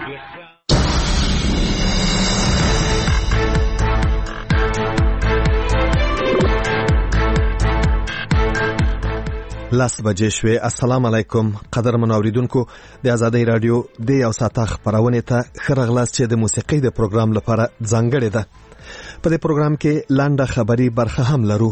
لاس بجې شوې. السلام علیکم قدرمن اوریدونکو، د آزادۍ رادیو د یو ساعت خبرونه ته خرغلاس چې د موسیقۍ د پروګرام لپاره ځانګړې ده. په دې پروګرام کې لاندې خبري برخه هم لرو.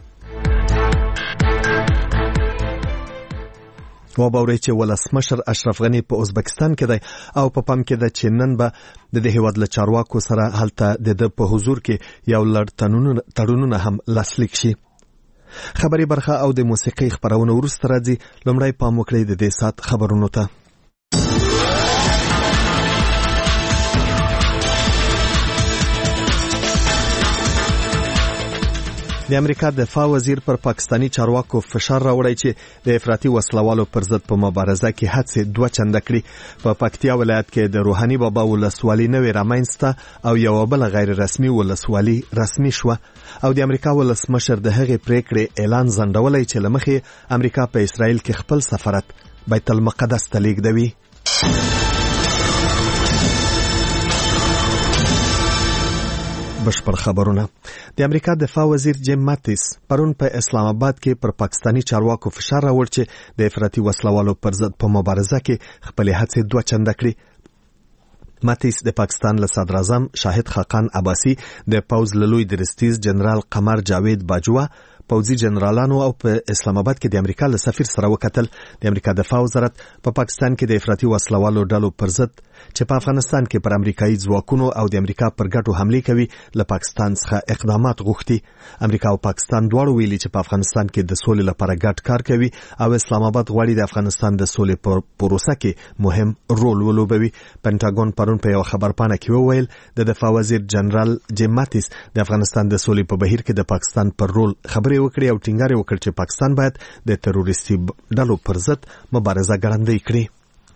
و باوري چې ولسمشر اشرف غنی په ازبکستان کې دی او په پام کې ده چې نن به د هیواد له چارواکو سره هلته د په حضور کې یو لړ تړونونه هم لاسلیک شي. خبري برخه او د موسیقۍ خبرونه ورسته راځي. لومړی پام وکړئ د دې سات خبرونو ته. د امریکا دفاع وزیر پر پاکستانی چارواکو فشار راوړی چې د افراطي وسلوالو پر ضد په مبارزه کې هڅې دوه چنده کړي. په پکتیا ولایت کې د روحاني بابا ولسوالي نوې رامنځته او یو بل غیر رسمي ولسوالي رسمي شوه او د امریکا ولسمشر د هغې پریکړې اعلان ځنډولی چې لمخې امریکا په اسرائیل کې خپل سفارت بیت المقدس ته لیږدوي. بشپړ خبرونه. د امریکا دفاع وزیر جیم ماتیس پرون په اسلام آباد کې پر پاکستانی چارواکو فشار راوړ چې د افراطي وسلوالو پر ضد په مبارزه کې خپل هڅې دوه چنده کړي. ماتیس د پاکستان له صدر اعظم شاهد خاقان عباسی، د پوز لوی درستیز جنرال قمر جاوید باجوا، پوځي جنرالانو او په اسلام آباد کې د امریکا له سفیر سره وکتل. د امریکا دفاع وزارت په پاکستان کې د افراطي وسلوالو ډلو پر ضد چې په افغانستان کې پر امریکایي ځواکونو او د امریکا پر ګټو حمله کوي له پاکستان څخه اقدامات غوښتي. امریکا او پاکستان دواړو ویلي چې په افغانستان کې د سولې لپاره ګډ کار کوي او اسلام آباد غواړي د افغانستان د سولې په پروسه کې مهم رول ولوبوي. پنټاګون پرون په یو خبرپاڼه کې وویل د دفاع وزیر جنرال جیم ماتیس د افغانستان د سولې په بهیر کې د پاکستان پر رول خبرې وکړي او ټینګار وکړ چې پاکستان باید د تروریستي ډلو پر ضد مبارزه ګړندۍ کړي.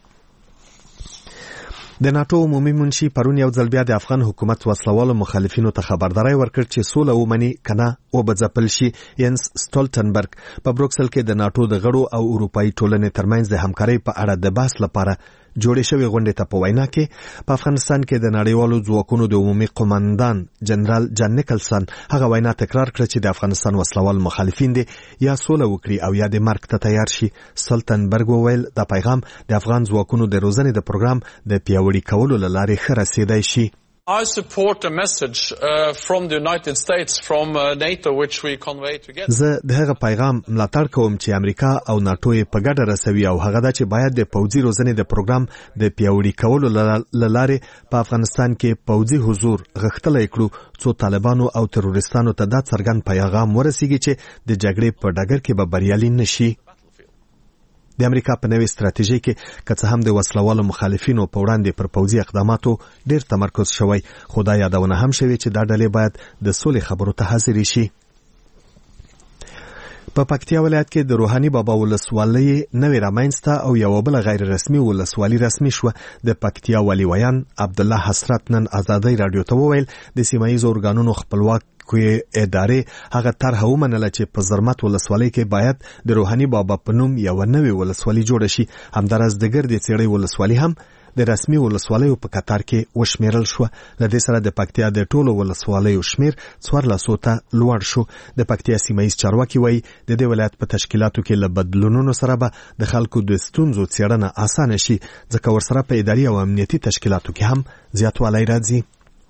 د ناتو عمومي منشي پرون یو ځل بیا د افغان حکومت وسلوالو مخالفینو ته خبرداري ورکړ چې سوله ومني کنه او بځپل شي. ینس سټولټنبرګ په بروکسل کې د ناتو د غړو او اروپאי ټولنې ترمنځ د همکارۍ په اړه د بحث لپاره جوړې شوې غونډې ته په وینا کې په افغانستان کې د نړیوالو ځواکونو د عمومي قوماندان جنرال جان نیکلسن هغه وینا تکرار کړه چې د افغانستان وسلوال مخالفین دي یا سوله وکړي او یا د مرګ ته تیار شي. سټولټنبرګ وویل دا پیغام د افغان ځواکونو د روزنې د پروګرام د پیاوړي کولو لپاره ښه رسیدای شي. I support a message from the United States from NATO which we convey together. زه د هغه پیغام ملاتړ کوم چې امریکا او ناتو یې په ګډه رسوي او هغه دا چې باید د پوځي روزنې د پروګرام د پیاوړي کولو لپاره په افغانستان کې پوځي حضور غښتلی کړو څو طالبانو او تروریستانو ته دا څرګند پیغام ورسیږي چې د جګړې په ډګر کې به بریالي نشي. د امریکا په نوې ستراتیژي کې که څه هم د وسلوالو مخالفینو په وړاندې پر پوځي اقداماتو ډیر تمرکز شوی، خو دا یادونه هم شوی چې دا ډلې باید د سولې خبرو ته حاضرې شي. په پکتیا ولایت کې د روحاني بابا ولسوالۍ نوې رامنځته او یو بل غیر رسمي ولسوالي رسمي شوه. د پکتیا والي ویان عبدالله حسرت نن آزادۍ رادیو ته وویل د سیمه ییزو ارګانونو خپلواک کوي ادارې هغه طرح ومنله چې په زرمت ولسوالۍ کې باید د روحاني بابا په نوم یو نوې ولسوالي جوړه شي. همدارس د ګردې څېړۍ ولسوالي هم د رسمي ولسوالیو په قطار کې وشمیرل شو. له دې سره د پکتیا د ټولو ولسوالیو شمیر 1400 ته لوړ شو. د پکتیا سیمه ییز چارواکي وایي د دې ولایت په تشکیلاتو کې له بدلونونو سره به د خلکو د ستونزو څېړنه اسانه شي ځکه ورسره په اداري او امنیتي تشکیلاتو کې هم زیاتوالی راځي.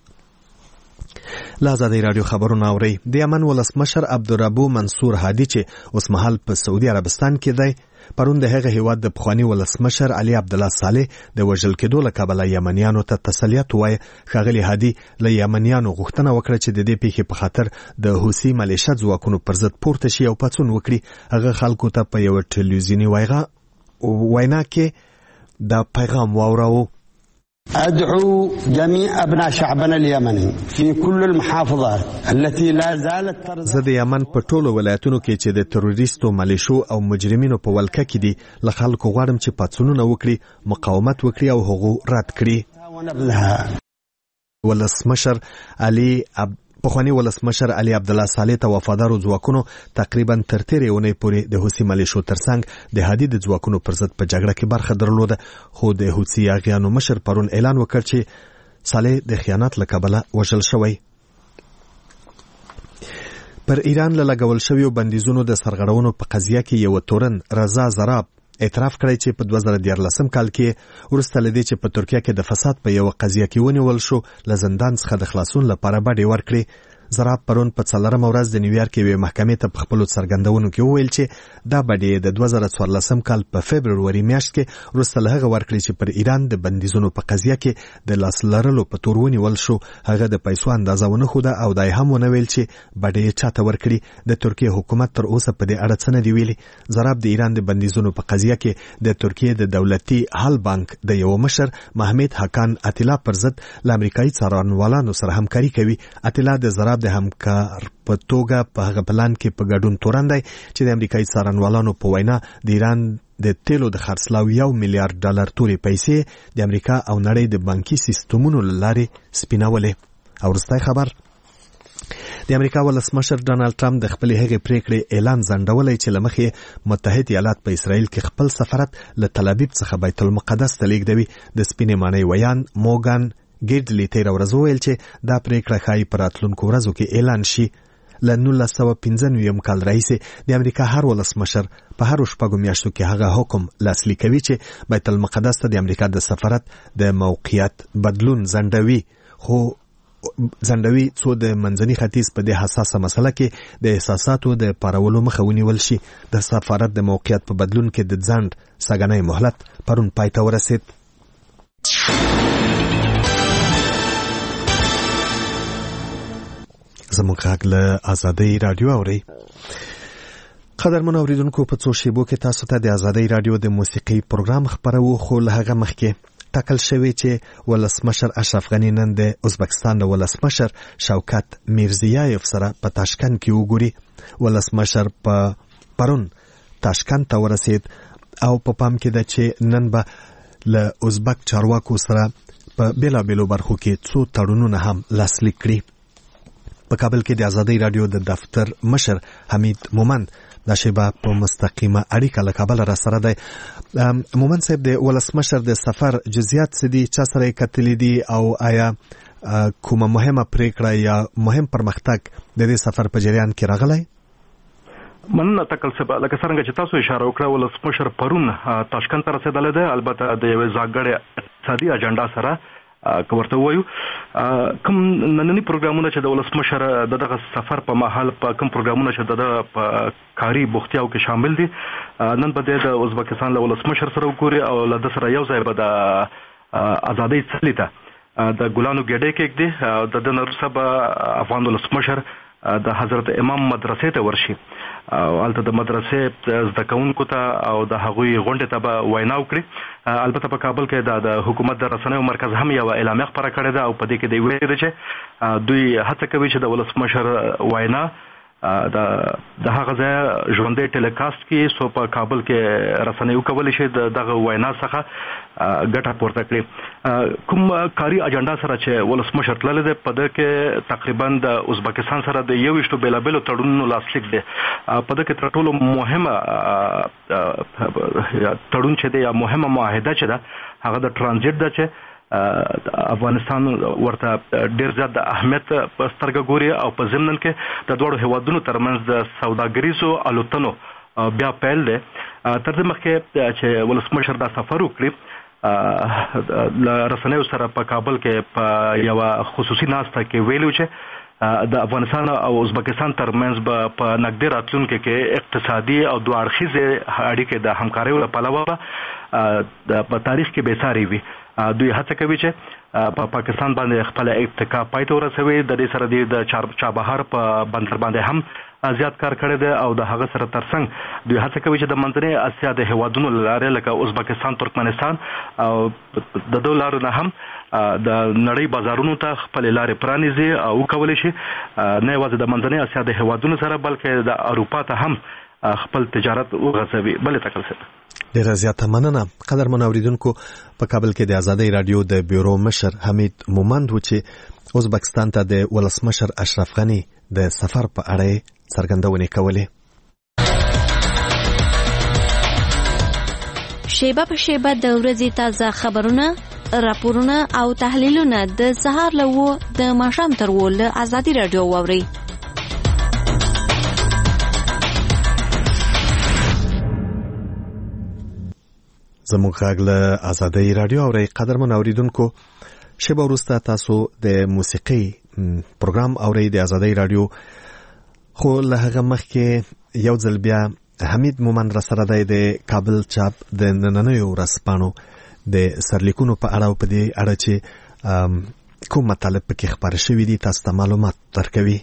لا آزادۍ رادیو خبرونه اورئ. د یمن ولسمشر عبدالربو منصور هادي چې اوس مهال په سعودي عربستان کې دی پرون د هغه هیواد د پخوانی ولسمشر علي عبدالله صالح د وژل کېدو له کبله یمنیانو ته تسلیت ووایه. ښاغلي هادي له یمنیانو غوښتنه وکړه چې د دې پیښې په خاطر د حوثي ملیشه ځواکونو پر ضد پورته شي او پاڅون وکړي. هغه خلکو ته په یوه ټلویزیوني وینا کې دا پیغام واوراوه. أدعو جميع أبناء شعبنا اليمني في كل المحافظات التي لا زالت ترزق. زه د یمن په ټولو ولایتونو کې چې د تروریستو ملیشو او مجرمینو په ولکه کې دي له خلکو غواړم چې پاڅونونه وکړي، مقاومت وکړي او هغو رد کړي. ولسمشر علي پخوانی ولسمشر علي عبدالله صالح ته وفادارو ځواکونو تقریبا تر تیرې اونۍ پورې د حوثي ملیشو ترڅنګ د هادي د ځواکونو پر ضد په جګړه کې برخه درلوده، خو د حوثي اغیانو مشر پرون اعلان وکړ چې صالح د خیانت له کبله وژل شوی. پر ایران له لګول شویو بندیزونو د سرغړونو په قضیه کې یو تورن رضا زراب اعتراف کړی چې په 2014 کال کې وروسته له دې چې په ترکیه کې د فساد په یو قضیه کې ونیول شو له زندان څخه د خلاصون لپاره باډي ورکړي. زراب پرون په 4 ورځ د نیویارک یوې محکمې ته په خپلو څرګندونو کې وویل چې دا باډي د 2014 کال په فبروري میاشت کې وروسته له هغه ورکړي چې پر ایران د بندیزونو په قضیه کې د لاس لرلو په تور ونیول شو. هغه د پیسو اندازه ونه خوده او دای هم ونه ویل چې باډي چاته ورکړي. د ترکیه حکومت تر اوسه په دې اړه څه نه دی ویلي. زراب د ایران د بندیزونو په قضیه کې د ترکیه د دولتي حل بانک د یو مشر محمد حقان اتلا پر ضد له امریکایي څارنوالانو سره همکاري کوي. اتلا د زراب د همکار په توګه په هغه پلان کې په ګډون تورندای چې د امریکایي څارنوالانو په وینا د ایران د تیلو د خرڅلاو $1 میلیارډ تورې پیسې د امریکا او نړۍ د بانکي سیستمونو له لارې سپینولې. او وروستی خبر، د امریکا ولسمشر ډانلډ ټرمپ د خپلې هغې پریکړې اعلان ځنډولی چې له مخې متحد ایالات په اسرائیل کې خپل سفارت له تل ابیب څخه بیت المقدس ته لیږدوي. د سپینې ماڼۍ ویان موګان ګیډلي تېره ورځ وویل چې دا پریکړه ښایي په راتلونکو ورځو کې اعلان شي. له 1995 کال راهیسې د امریکا هر ولسمشر په هرو 6 میاشتو کې هغه حکم لاسلیک کوي چې بیت المقدس ته د امریکا د سفارت د موقعیت بدلون ځنډوي، خو ځنډوي څو د منځني ختیځ په دې حساسه مسله کې د احساساتو د پارولو مخه ونیول شي. د سفارت د موقعیت په بدلون کې د ځنډ سګنی مهلت پرون پای ته ورسید. زموږ غږ له آزادۍ رادیو اورئ. قدرمنو اوریدونکو، په څو شیبو کې تاسو ته د آزادۍ رادیو د موسیقي پروګرام خپروو، خو له هغه مخکې ټاکل شوی چې ولسمشر اشرف غني نن د ازبکستان د ولسمشر شوکت میرزیایف سره په تاشکند کې وګوري. ولسمشر پرون تاشکند ته ورسید او په پام کې ده چې نن به له ازبک چارواکو سره په بیلابیلو برخو کې څو تړونونه هم لاسلیک کړي. په کابل کې د آزادۍ رادیو د دفتر مشر حمید مومند دا شیبه په مستقیمه اړیکه له کابل را سره دی. مومند صاحب، د ولسمشر د سفر جزئیات څه دي؟ چا سره یې کتلي دي او آیا کومه مهمه پریکړه یا مهم پرمختګ د دې سفر په جریان کې راغلی؟ مننه تکل سبا، لکه څنګه چې تاسو اشاره وکړه، ولسمشر پرون تاشکند ته رسیدلی دی، البته د یوې ځانګړې اقتصادي اجنډا سره ورته وایو. کوم نننی پروګرامونه چې د ولسمشر دغه سفر په مهال په کوم پروګرامونه چې د په کاري بوختیاو کې شامل دي، نن به د ازبکستان له ولسمشر سره وګوري او له د سره یو ځای به د آزادۍ څلي ته د ګلانو ګډې کېږدي. د دې نه وروسته به افغان ولسمشر د حضرت امام مدرسې ته ورشي او هلته د مدرسې زده کوونکو ته او د هغوی غونډې ته به وینا وکړي. البته په کابل کې د حکومت د رسنیو مرکز هم یو اعلامیه خپره کړې ده او په دې کې دی ویلي ده چې دوی هڅه کوي چې د ولسمشر وینا د هغه ځای ژوندۍ ټیلیکاسټ کې سو په کابل کې رسنیو کولی شي دغه وینا څخه ګټه پورته کړي. کوم کاري اجنډا سره چې ولسمشر تللی دی، په دې کې تقریبا د ازبکستان سره د 21 بیلابیلو تړونونو لاسلیک دی. په دې کې تر ټولو مهمه تړون چې دی یا مهمه معاهده چې ده هغه د ترانزیت ده چې افغانستان ورته ډیر زیات د اهمیت په سترګه ګوري او په ضمن کې د دوړو هیوادونو ترمنځ د سوداګریزو الوتنو بیا پیل دی. تر دې مخکې چې ولسمشر دا سفر وکړي، له رسنیو سره په کابل کې په یوه خصوصي ناسته کې ویلو چې د افغانستان او ازبکستان ترمنځ به په نږدې راتلونکي کې اقتصادي او دوه اړخیزې اړیکې د همکاریو له پلوه په تاریخ کې بېساري وي. دوی هڅه کوي چې په پاکستان باندې خپل اتکا پای ته ورسوي. د دې سره د چابهار په بندر باندې هم زیات کار کړی دی او د هغه سره ترڅنګ دوی هڅه کوي چې د منځنۍ اسیا د هیوادونو له لارې لکه ازبکستان، ترکمنستان او د دو لارو نه هم د نړۍ بازارونو ته خپل لارې پرانیزي او کولی شي نه یوازې د منځنۍ اسیا د هیوادونو سره بلکې د اروپا ته هم خپل تجارت وغځوي. بل تکل سره ډیره زیاته مننه. قدرمن اوریدونکو، په کابل کې د آزادۍ رادیو د بیورو مشر حمید مومند و چې ازبکستان ته د ولسمشر اشرف غنی د سفر په اړه څرګندونې کولې. شیبه په شیبه د ورځې تازه خبرونه، راپورونه او تحلیلونه د سهار له 9 د ماښام تر 10 له آزادۍ رادیو واورئ. زموږ غږ له آزادۍ رادیو اورئ. قدرمن اوریدونکو، شیبه وروسته تاسو د موسیقي پروګرام اورئ د آزادۍ رادیو. خو له هغه مخکې یو ځل بیا حمید مومند را سره دی د کابل چاپ د نننیو ورځپاڼو د سرلیکونو په اړه او په دې اړه چې کوم مطالب پکې خپاره شوي دي تاسو ته معلومات درکوي.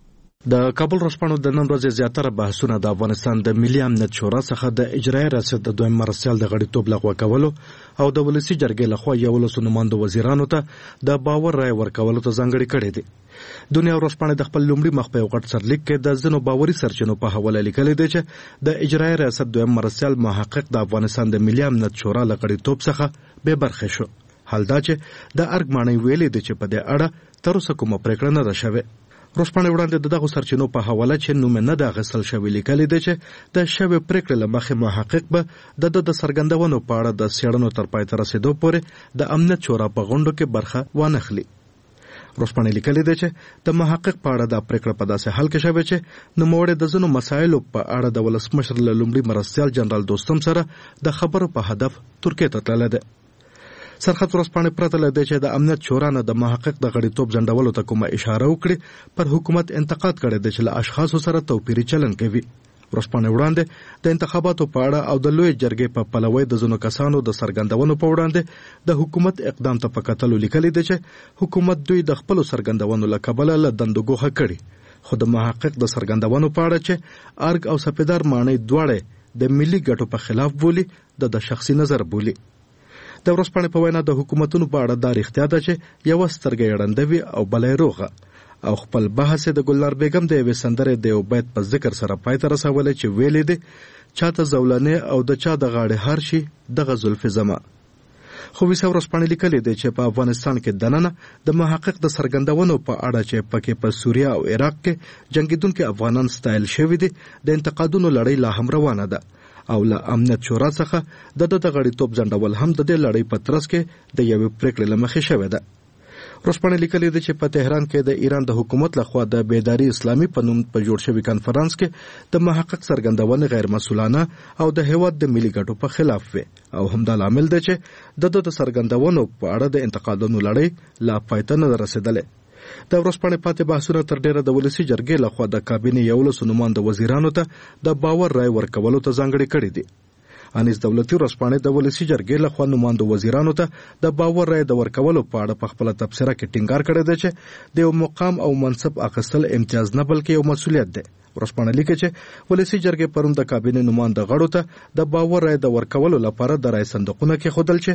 د کابل ورځپاڼو د نن ورځې زیاتره بحثونه د افغانستان د ملي امنیت شورا څخه د اجرایي ریاست د دویم مرستیال د غړیتوب لغوه کولو او د ولسي جرګې لخوا 11 نمایندو وزیرانو ته د باور رای ورکولو ته ځانګړي کړي دي. دنیا ورځپاڼه د خپل لومړي مخ په یو غټ سرلیک کې د ځینو باوري سرچینو په حواله لیکلي دی چې د اجرایي ریاست دویم مرستیال محقق د افغانستان د ملي امنیت شورا له غړیتوب څخه بې برخې شو. حال دا چې د ارګ معنی ویلي دی چې په دې اړه تر اوسه کومه پریکړه نه ده شوې. ورځپاڼه وړاندې دغه سرچینو په حواله چې نوم نه د اخیستل شوی لیکلي دی چې د شوې پریکړې له مخې محقق به د څرګندونو په اړه د څېړنو تر پای ته رسیدو پورې د امنیت شورا په غونډو کې برخه وانخلي. ورځپاڼه لیکلي دی چې د محقق په اړه د پریکړه په داسې حال کې شوې چې نوموړی د ځینو مسایلو په اړه د ولسمشر له لومړي مرستیال جنرال دوستم سره د خبرو په هدف ترکیې ته تللی دی. سرحد ورځپاڼه پرته له دې چې د امنیت شورا نه د محقق د غړیتوب ځنډولو ته کومه اشاره وکړي، پر حکومت انتقاد کړی دی چې له اشخاصو سره توپیري چلن کوي. ورځپاڼه وړاندې د انتخاباتو په اړه او د لوی جرګې په پلوي د ځینو کسانو د څرګندونو په وړاندې د حکومت اقدام ته په کتلو لیکلي دی چې حکومت دوی د خپل څرګندونو له کبله له دندو ګوښه کړي، خو د محقق د څرګندونو په اړه چې ارګ او سپیدار معنی دواړه د ملي ګټو په خلاف بولي د شخصي نظر بولي. د ورځپاڼې په وینا د حکومتونو په اړه دا رښتیا ده چې یو سترګې ړندوي او بلې روغه، او خپل بحث د ګلنار بیگم د یوې سندرې د یو بیت په ذکر سره پای ته رسولی چې ویلې دي چاته زولنې او د چا د غاړې هار شي دغه زلفې زما. خو ویسه ورځپاڼې لیکلي دی چې په افغانستان کې دننه د محقق د څرګندونو په اړه چې پکې په سوریه او عراق کې جنگیدونکي افغانان ستایل شوي دي، د انتقادونو لړۍ لا هم روانه ده او له امنیت شورا څخه د غړیتوب ځنډول هم د دې لړۍ په ترڅ کې د یوې پریکړې له مخې شوې ده. ورځپاڼه لیکلي ده چې په تهران کې د ایران د حکومت لخوا د بیداری اسلامي په نوم په جوړ شوی کانفرنس کې د محقق څرګندونې غیر مسؤلانه او د هیواد د ملي ګټو په خلاف وي، او همدا لامل دی چې د څرګندونو په اړه د انتقادونو لړۍ لا پای ته نه رسیدلې. د ورځپاڼې پاتې بحثونه تر ډیره د ولسي جرګې لخوا د کابینې 11 نمایندو وزیرانو ته د باور رای ورکولو ته ځانګړي کړي دي. انیس دولتي ورځپاڼې د ولسي جرګې لخوا نمایندو وزیرانو ته د باور رای د ورکولو په اړه په خپل تبصره کې ټینګار کړی دی چې د یو مقام او منصب اخیستل امتیاز نه بلکې یو مسؤلیت دی. ورځپاڼه لیکي چې ولسي جرګې پرون د کابینې نماینده غړو ته د باور رای د ورکولو لپاره د رای صندوقونه کې خودل چې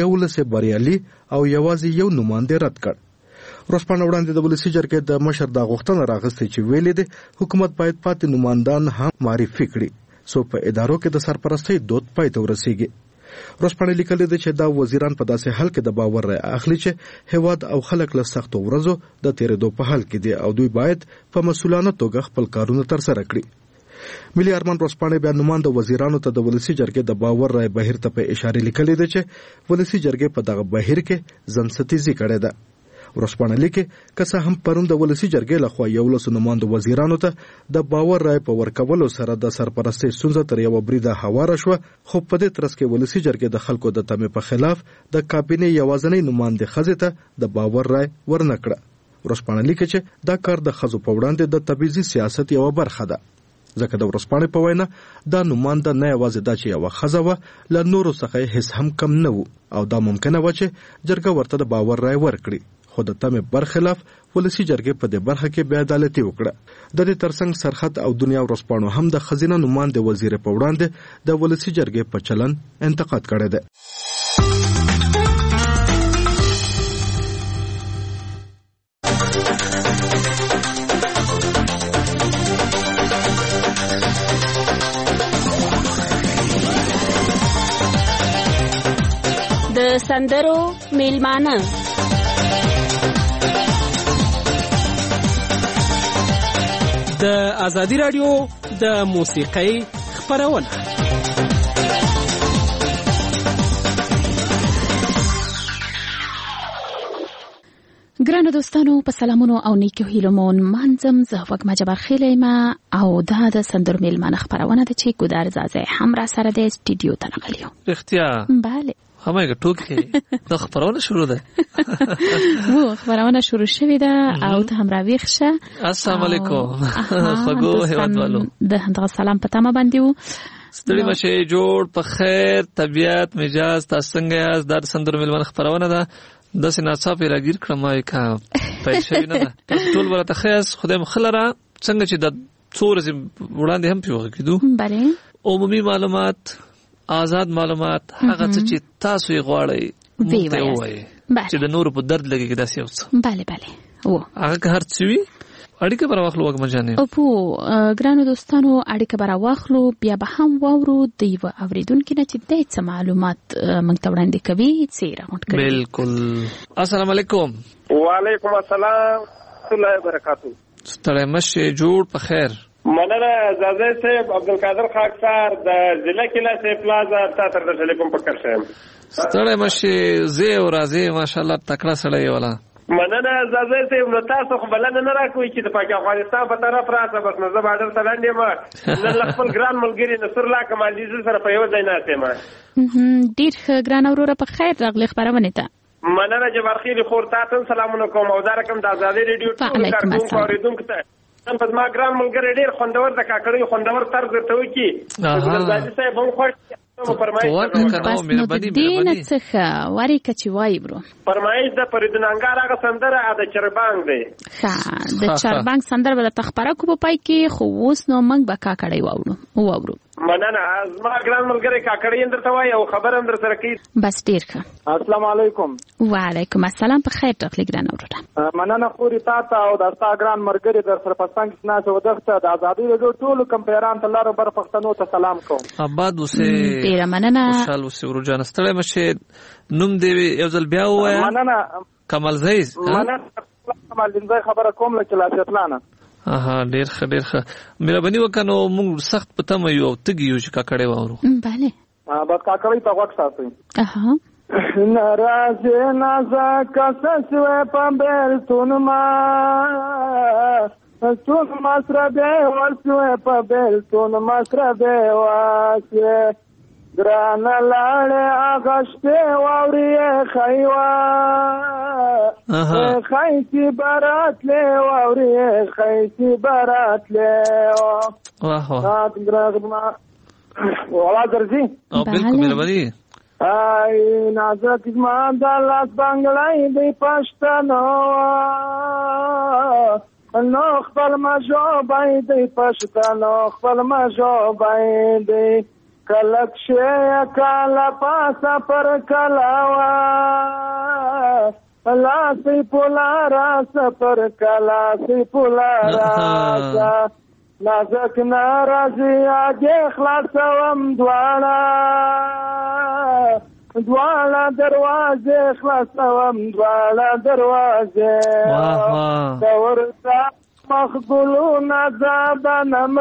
11 بریالي او یوازې یو نماینده رد کړ. ورځپاڼه وړاندې د ولسي جرګې د مشر د غوښتنه راغستې چې ویلې ده حکومت باید پاتې نمایندان هم معرفي کړي څو په ادارو کې د سرپرستۍ دود پای ته ورسیږي. ورځپاڼه لیکلي ده چې دا وزیران په داسې حال کې د باور رای اخلي چې هیواد او خلک له سختو ورځو د تیرېدو په حال کې دي او دوی باید په مسؤلانه توګه خپل کارونه ترسره کړي. ملي ارمان ورځپاڼه بیا نماینده وزیرانو ته د ولسي جرګې د باور رای بهیر ته په اشاره لیکلي ده چې ولسي جرګې په دغه بهیر کې ځنستیزي کړې ده. ورځپاڼه لیکي که څه هم پرون د ولسي جرګې لخوا 11 نمایندو وزیرانو ته د باور رای په ورکولو سره د سرپرستۍ ستونزه تر یو بریده هواره شوه، خو په دې ترڅ کې ولسي جرګې د خلکو د تمې په خلاف د کابینې یوازینۍ نماینده ښځې ته د باور رای ورنکړه. ورځپاڼه لیکي چې دا کار د ښځو په وړاندې د تبعیضي سیاست یوه برخه ده، ځکه د ورځپاڼې په وینا دا نماینده نه یوازې دا چې یوه ښځه وه، له نورو څخه هیڅ هم کم نه و او دا ممکنه وه چې جرګه ورته د باور رای ورکړي، خو د تمې برخلاف ولسي جرګې په دې برخه کې بې عدالتي وکړه. د دې ترڅنګ سرحد او دنیا ورځپاڼو هم د خزینه نماینده وزیر په وړاندې د ولسي جرګې په چلن انتقاد کړی دی. سندرو میلمانه د ازادي رادیو د موسیقۍ خپرونه. ګرانو دوستانو په سلامونو او نیکو هیلو مون منځم زه وګما جبر خیلیما او دا د سندرو میلمانه خپرونه ده چې ګودار زازه هم را سره د استودیو ته راغلیو. اختیا bale همغه ټوکی د خبرونه شروع ده. وو خبرونه شروع شوې ده او ته هم راويخ شه. السلام علیکم. خګو هیوادوالو د همدغه سلام په تمه باندې وو. ستړي مشه جوړ په خیر طبيعت مزاج تاسو څنګه یاست؟ د سندرو میلمانه خبرونه ده. د سیناصافي راګیر کړم کا پېښې نه ده. ټول ورته خاص خدای مخلره څنګه چې د څورز وړاندې هم پیوغه کیدو. bale عمومي معلومات آزاد معلومات هغه چې تاسو یې غواړئ مونږ وایي چې د نور په درد لګي دا څه وڅ. bale و هغه هر څه وی اړیکه پر واخلو وګ مجانه. او په ګرانو دوستانو اړیکه پر واخلو بیا به هم وورو د یو اوریدونکو نه چې د څه معلومات مونږ ته وړاندې کوي چې راغونډ کړي. بالکل. السلام علیکم. وعلیکم السلام ورحمۃ اللہ وبرکاتہ. ستړی مشه جوړ په خیر. مننه زازه صاحب عبدالقادر خاکسار د ضلع کلا سے پلازا تا تر ټلیفون پکړ شم. ستړی مشه زه او راځي ماشاءالله تکړه سړی ولا. مننه زازه صاحب نو تاسو خو بلنه نه راکوي چې د پاک افغانستان په طرف راځه بس نو زه باندې تلاندې ما نن خپل ګران ملګری نصر الله کمالجی سره په یو ځای ناسه ما. ډیر ګران اوره په خیر راغلی خبرونه ته. مننه جبرخیل خور تاسو سلامونه کوم او دا رقم د ازادي ریډیو ټول کارکونکو اوریدونکو ته په ما ګران ملګری ډیر خوندور د کاکړی خوندور طرز ته وکی. زازه صاحب هم خوښ فرمایش دینه څخه واری کچ وای برو فرمایش د پردنانګار هغه سندره د چربانګ دی. ها د چربانګ سندره بل تخبره کو په پای کې خو اوس نو موږ به کاکړی واورو. مننه زما ګران ملګری کاکړی اندر ته وای او خبر اندر سره کی. بس ډیر ښه. السلام علیکم. وعلیکم السلام په خیر تخلی ګران اوره. مننه خوري تاسو او د تاسو ګران ملګری در سره پستان کې ناسو ودغه د ازادي رادیو ټول کمپیران ته لاره بر پښتنو ته سلام کوم. آباد اوسه ډیر مننه. خوشاله اوسه ورجان ستړی مشه نوم دی یو ځل بیا وایا. مننه کمال زیز. مننه کمال زیز خبره کوم لکه لاسیتلانه. ډیر ښه ډیر ښه مهرباني وکړو موږ سخت پته مې یو تګ یو چې کاکړې وورو. bale بس کاکړې ته وخت ساتي. ناراض نازک سسوه پمبر تونما تون مسربه ورسوه پمبر تون مسربه واسه ګران لاړې اغشته ووري خیوا خیسی برات له ووري خیسی برات له واه واه ګرغما ولا درځي او بالکل مهرباني. ay نازک زمان د لاس بنگلای دی پښتنو نو خپل مجو باندې پښتنو خپل مجو باندې کلک شه کالا پاسا پر کلاوا لا سی پولارا سپر کلا سی پولارا نازک ناراضی آگے خلاصوم دوالا دروازه خلاصوم دوالا دروازه دورتا مخبولون عذابا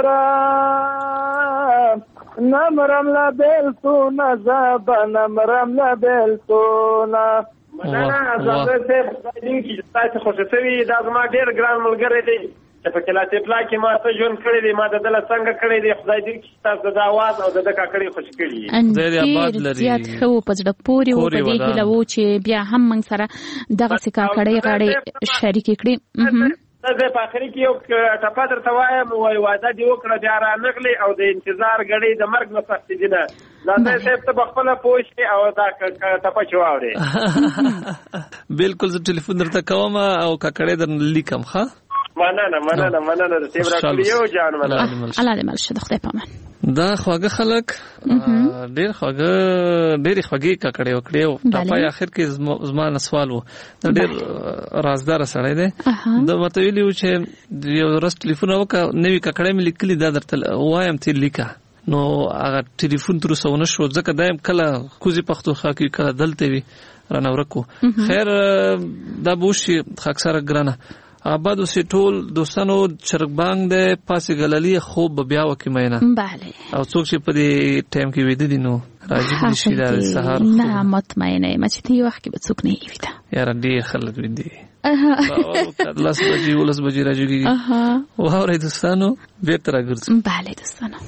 نمرم لبلتون عذابا نمرم لبلتون. مننه زړه ته خدای دې تاسو خوشحالي دا زما ډیر ګران ملګری دی چې په کلا تپلا کې ما ته ژوند کړی دی ما د دل څنګه کړی دی خدای دې تاسو د आवाज او د کاکړی خوش کړی. زه دې آباد لري زیات خو په ځړ پوری او په دې هله و چې بیا هم من سره دغه کاکړی غاړي شریک کړی. زه په اخر کې یو ټپه درته وایم وای واده دی وکړه بیا را نغلی او د انتظار غړي د مرګ نه سختي دي نه زه صاحب ته خپل پوښتې او دا ټپه چواوري. بالکل زه ټلیفون درته کوم او کاکړی در لیکم. ښه مننه د تیم راکړیو جان مننه الله دې مل شه د خدای پامن. دا خواږه خلک ډېر خوږی کاکړی وکړي او ټاپه اخر کې زما سوال وو ډېر رازدار سړی دی دا مته ویلو چې یو ورځ ټلیفون وکړ نوې کاکړی مې لیکلي دا درته وایم ته لیکه نو هغه ټلیفون تر څو نشو ځکه دایم کله کوزي پښتونخوا کې کله دلته وي رانه ورکو خیر دا بوشي اکثر ګرانه آباد اوسې ټول دوستانو چرګبانګ د پاسې غللی خوب بیا وکي مینه بله او څوک چې په دې ټایم کې ویده دي نو راځي شي د سحر نه مطمئنه یم چې دی وخت کې به څوک نه ویده یاره ډېر خلک ویده او لاس بجې ولس بجې راځي واورئ دوستانو بیرته راګرځو بله دوستانو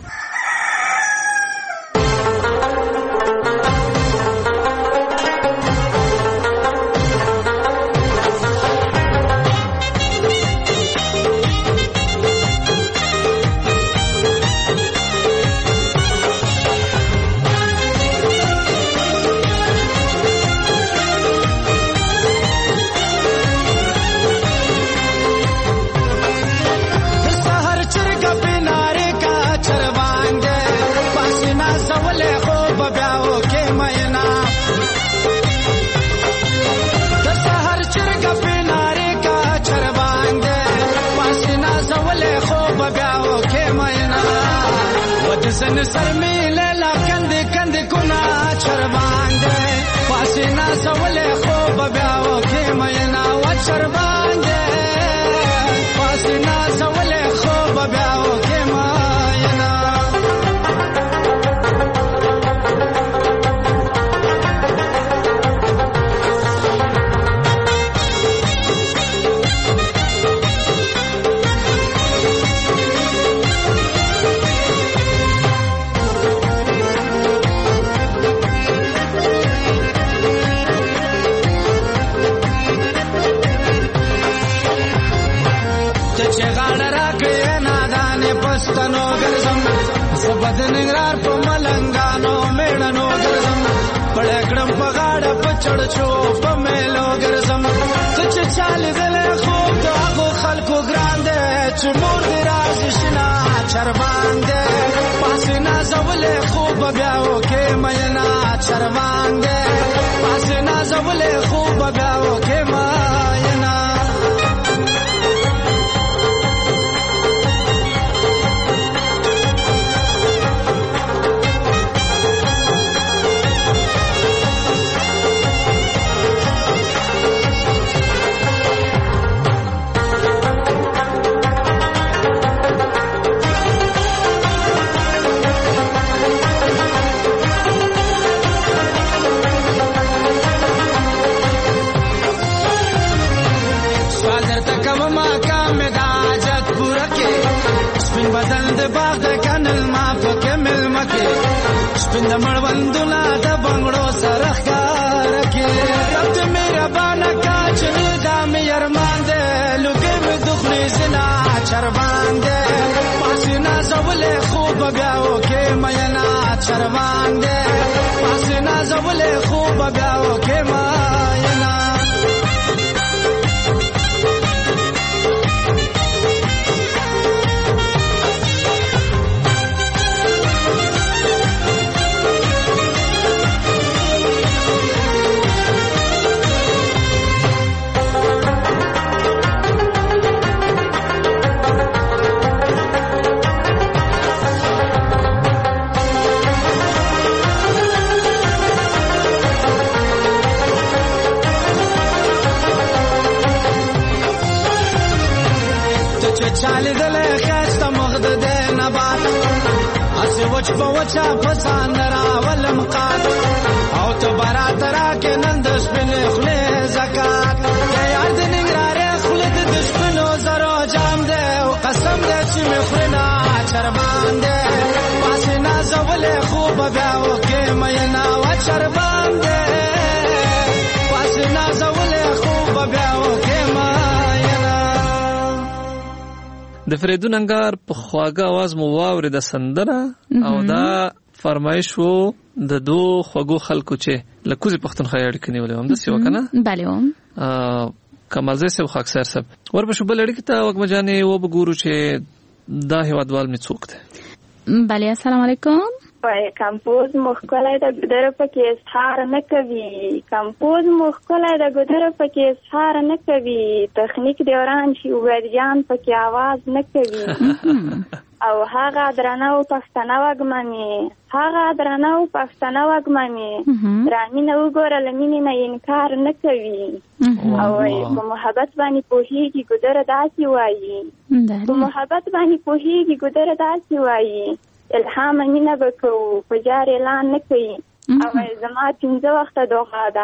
سن سر میله لا کند کند کنا چربانده پاسینا سوله خوب بیاو کې مینا و چربانده پاسینا سوله خوب بیاو کې مینا پستانو ګرځم سبد نګرار په ملنګانو میړنو ګرځم پړکړم په غاړه په چړچو په میلو ګرځم چې چال دل خوب د هغو خلکو ګران دي چې مور دې راځي شنا چربان دي پاسینا زولې خوب بیا وکې مینا چربان دي پاسینا زولې خوب بیا وکې مینا بدل د باغ د کنل ما په کمل مکه سپین د مړوندونه د بنگړو سره ښکار کې رب دې مهربانه کا چې دا مې ارمان دې لوګي مې دخلي زنا چربان دې پاسینا زولې خوب بیا وکې مینا چربان دې پاسینا زولې خوب بیا وکې مینا چالي دل خسته مغد د نبات اسه وچ په وچا فسان را ولم قات او ته برات را کې نند سپین خله زکات یار دې نګراره خله د سپینو زرو جام دې او قسم دې چې مخنا چربان دې پاسنا زولې خوب بیا وکې مینا و چربان دې پاسنا زولې خوب بیا وکې د فریدون انګار په خواږه आवाज مو واوري د سندره او دا فرمایش وو د دو خوږو خلکو چې لکوزي پښتونخوا اړیکې نیولې هم د سیو کنه بله هم کمال زه سه خاکسر سب ورپښو بل اړیکې ته وګ مجانې و بګورو چې دا هوادوال می څوک ده بله السلام علیکم وای کمپوز مخکله د ګدر پکې اظهار نه کوي کمپوز مخکله د ګدر پکې اظهار نه کوي تخنیک دوران شي وګرجان پکې आवाज نه کوي او هغه درنو پښتنه وګمنې رامینه وګوره لمینې نه انکار نه کوي او په محبت باندې پوهیږي ګودره داسې وایي الهام مینه به کوو په جار اعلان نه کوي او زما 15 وخته دعا ده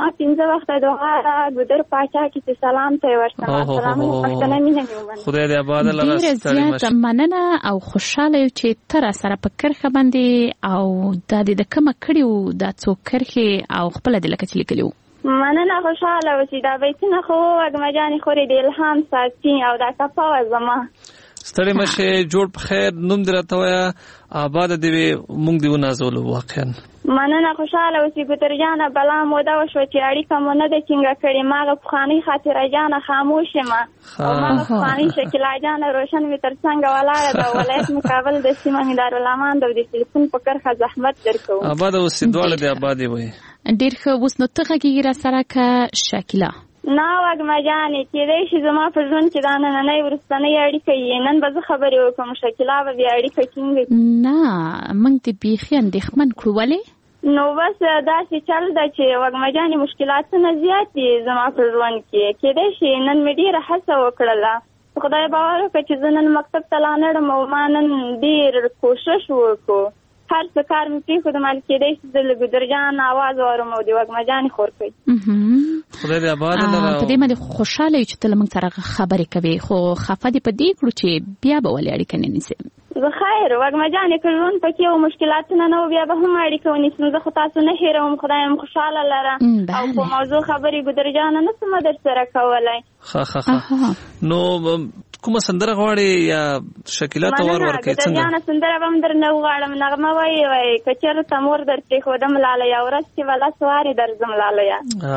ګودر پاچا کې چې سلام ته ورسم سلامونه پښتنه مینه ومنه خدای دې آباد لره ستړي مشه مننه او خوشاله یو چې تر سره په کرخه باندې او د دې د کومه کړیو د څو کرخه او خپل د لکه لیکلو مننه خوشاله و چې دا بیتونه خو وګمجاني خوري د الهام ساتي او دا کفاوه زما ستړي مشه جوړ په خیر نوم درته وایا آباد دې مونږ دی ونازول واقعا مننه خوشاله اوسې ګوتر جانه بلا موده وشوه چې اړیکه مو نه ده ټینګه کړې ماغه پخوانۍ خاطره جانه خاموش یم او ماغه پخوانۍ شکیلا جانه روشن مې تر څنګه ولاړه ده ولایت مې کابل د سیمه مې دارالمان ده او د ټلیفون په کرښه زحمت درکوو آباده اوسې دواړه د آبادې وایي ډېر ښه اوس نو ته غږیږي راسره که شکیلا نه وګمجانې کېدای شي زما په ژوند کې دا نننۍ وروستنۍ اړیکه یې نن به زه خبرې وکړم شکیلا به بیا اړیکه ټینګه نه موږ دې بیخي اندېښمن کړو ولې نو بس داسې چل ده چې وګمجانې مشکلاتونه زیات دي زما په ژوند کې کېدای شي نن مې ډېره هڅه وکړله خدای باور وکړه چې زه نن مکتب ته لاړم او ما نن ډېر کوشش وکړو هر څه کار مې پرېښودم کېدای شي زه له ګودر جان اواز واورم او د وګمجانې خور کوي خدای دې آباد لره په دې باندې خوشاله یو چې ته له موږ سره خبرې کوې خو خفه دې په دې کړو چې بیا به ولې اړیکه نه نیسې زه خیر وګمجانې که ژوند پکې او مشکلاتونه نه و بیا به هم اړیکه ونیسم زه خو تاسو نه هېروم خدای م خوشحاله لره او په موضوع خبرې ګودر جانه نه څه در سره کولی نو کومه سندره غواړې یا شکیلا ته ور ورکړې څنګه جانه سندره به هم درنه وغواړم نغمه وایي که چېرته مور در پرېښودم لالیا ورځ چې به لس وارې درځم لالیا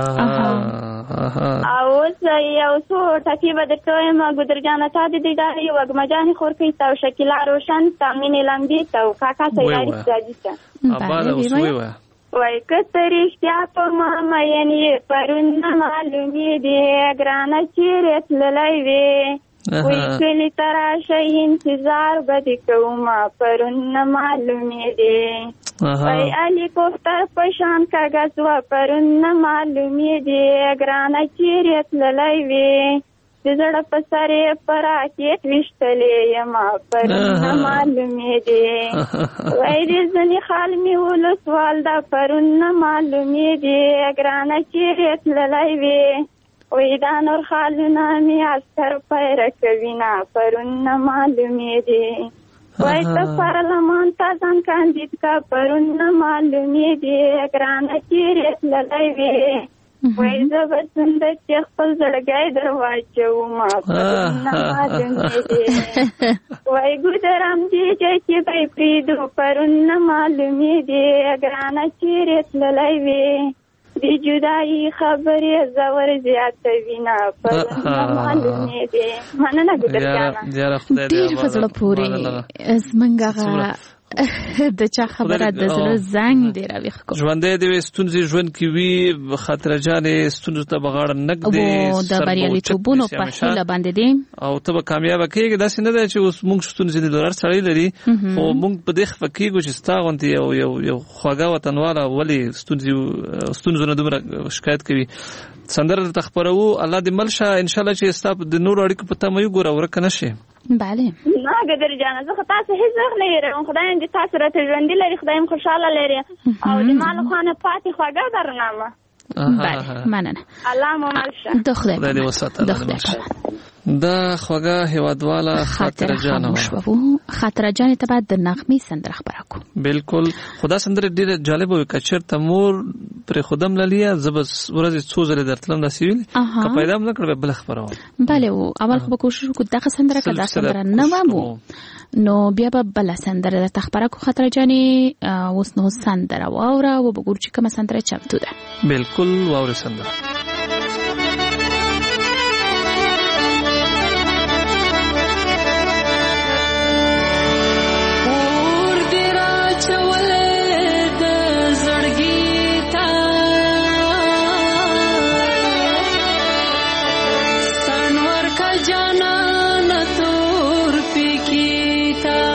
او اوس یو څو ټکي به درته وایم ګودر جانه تا دې دا وګمجانې خور کوي ته او شکیلا روشن ته مینې لمبې ته او کاکا سیداري سراجي ته آباده اوس ووایه وای که رښتیا په ما مین یې پرون نه معلومېدې ګرانه چیرې تللی وې وی کلي ته راشئ انتظار به دې کومه پرون نه معلومېدې وای علي کوفتر په شان کاغذ وه پرون نه معلومېدې ګرانه چیرې تللی وې د زړه په سر یې په راکټ ویشتلی یمه پرون نه معلومېدې وای د ځنې خال مې ولسوال ده پرون نه معلومېدې ګرانه چیرې تللی وې وای دا نور خالونه مې عسکر پیره کوي نه پرون نه معلومېدې وای ته پارلمان ته ځان کاندید که پرون نه معلومېدې ګرانه چیرې تللی وې وای زه به څنګه چې خپل زړګی در واچومه پرون نه معلومېدې وای ګودرم دې چې به یې پرېږدو پرون نه معلومېدې ګرانه چیرې تللی وې د جدایي خبرې زور زیاتوي نه پرون نه معلومېدې مننه ګودر جانه ډېر په زړه پورې زموږ هغه د چا خبره د زړه زنګ دی راویښ کړو ژوندی دې وي ستونزې ژوند کې وي خاطره جانې ستونزو ته به غاړه نه ږدې د بریالیتوبونو په هیله باندې دی او ته به کامیابه کېږې داسې نه دی چې اوس موږ ستونزې د ډالر سړی لري خو موږ په دې خفه کېږو چې ستا غوندې یو خواږه وطنواله ولې ستونزو نه دومره شکایت کوي سندره درته خپروو الله دې مل شه انشاءالله چې ستا د نورو اړیکو په تمه وګوره ورکه نه شي بله نه ګدر جانه زه خو تاسو هیڅ وخت نه هېروم خدای دې تاسو راته ژوندي لري خدای م خوشحاله لري او د ما له خوا نه پاتې خوږه برنامه بله مننه الله مو مل شه د خدای دې وساته دا خوږه هیوادواله خاطره جانه خاطره جانه ته بعد د نغمې سندره خبره کو بالکل خدا سندره ډیره جالب وي کچر تمور پر خودم لالیا زبس ورځ څو زره درتلم دا سیویل که پیدا نه کړو بل خبره بله او اول خو کوشش وکړو دا سندره کدا سندره نه مو نو بیا به بل سندره د تخبره کو خاطره جانه اوس نو سندره واوره او وګور چې کومه سندره چمتو ده بالکل واوره سندره Jana na tur pikita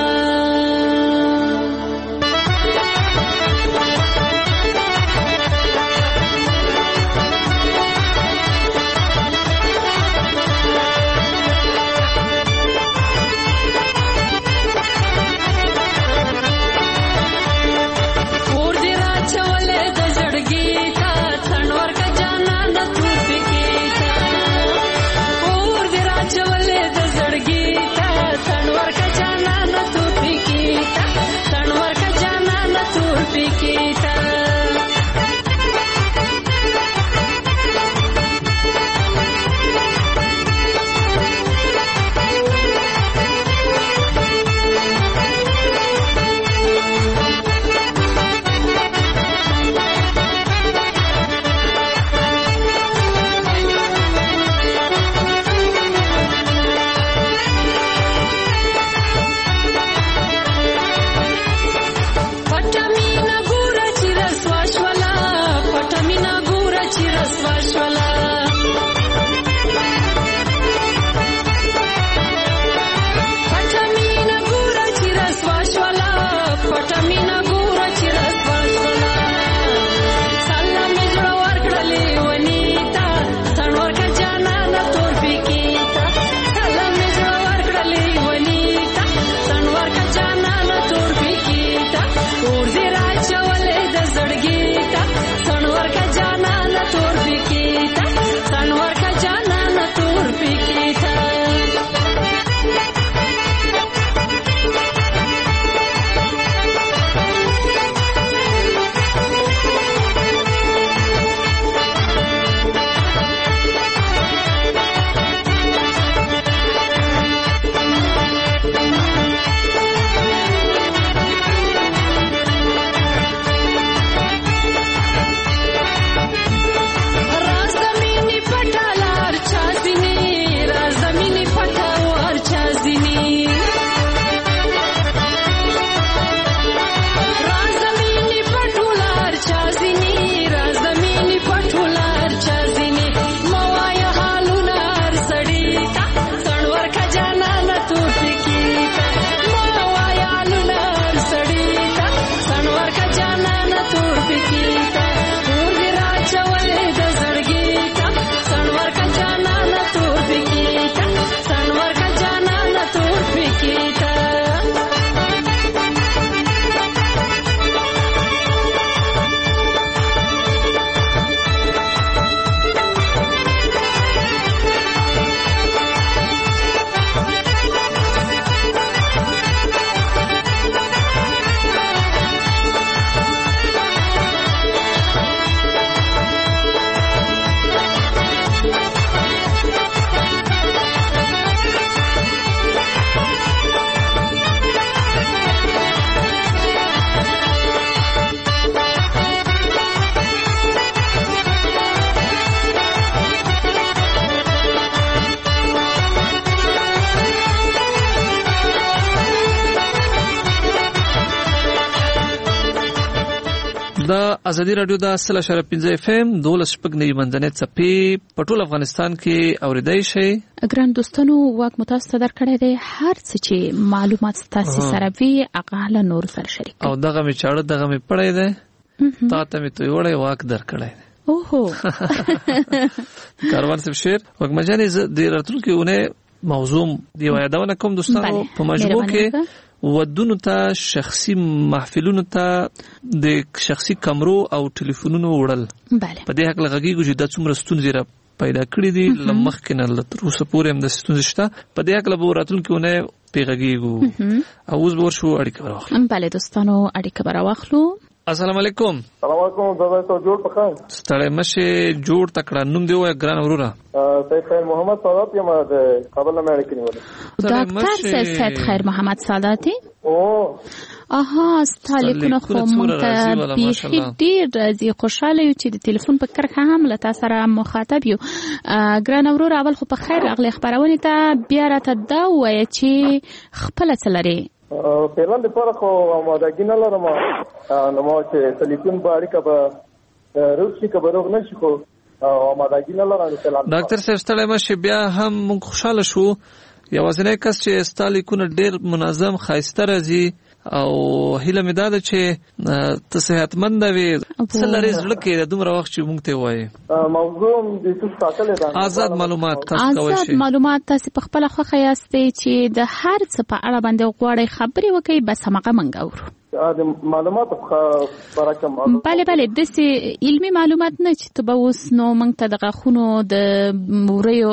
دا ازادي رادیو دا 3.15 اف ام 12.9 منځنۍ چپی په ټول افغانستان کې اوریدای شي. ګران دوستانو واک متاسف درکړی دی هر څه چې معلومات تاسو سره وي هغه له نور سره شریک او دغه می چاړه دغه می پړی دی تا ته می توي وړي واک درکړی دی. اوهو کاروان سب شیر وګمجاني د راتلونکي موضوع دی یادونه کوم دوستانو په مجموع کې ودونو ته شخصي محفلونو ته د شخصي کمرو او ټلیفونونو وړل په دې حق لغږیږي چې د څومره ستونزې را پیدا کړې دي لمخ کې نه تر اوسه پورې هم د ستونزې شته په دې حق له راتلونکي پیغږیږو او اوس به ورشو اړیکه راوخلو. بله دوستانو اړیکه راوخلو. السلام علیکم. السلام علیکم. دا تاسو جوړ پخای ستړی مشه جوړ تکړه نوم دی وای ګران وروره سید خیر محمد سادات یم د کابل نه اړیکه نیولې. ډاکټر سید خیر محمد ساداتي اها ستالیکونه خو مونږ بیخي ډیر راځي خوشاله یو چې د ټلیفون په کرخه هم له تاسو سره مخاطب یو. ګران وروره اول خو په خیر اغلی خبرونه ته بیا راته دا وای چې خپل څلري پیلان د پاره خو آمادګی نه لرم نو ما چې ټلیفون په اړیکه به روشي که به روغ نشي خو آمادګی نه لرم. ډاکټر صاحب ستړی مشه بیا هم مونږ خوشاله شو یوازینی کس چې ستالیکونه ډیر منظم خایسته راځي او هیله مې ده چې ته صحتمند وې څلری زړه کې د دومره وخت چې مونږ ته وایي موضوع د څه ساتل ده آزاد معلومات تاسو کوئ شي آزاد معلومات تاسو په خپل خوخه یاستئ چې د هر څه په اړه باندې غواړئ خبرې وکړئ بس هغه منګ اورو د معلومات په رقم بله د علمي معلومات نه چې ته به اوس نو موږ ته د غاښونو د موریو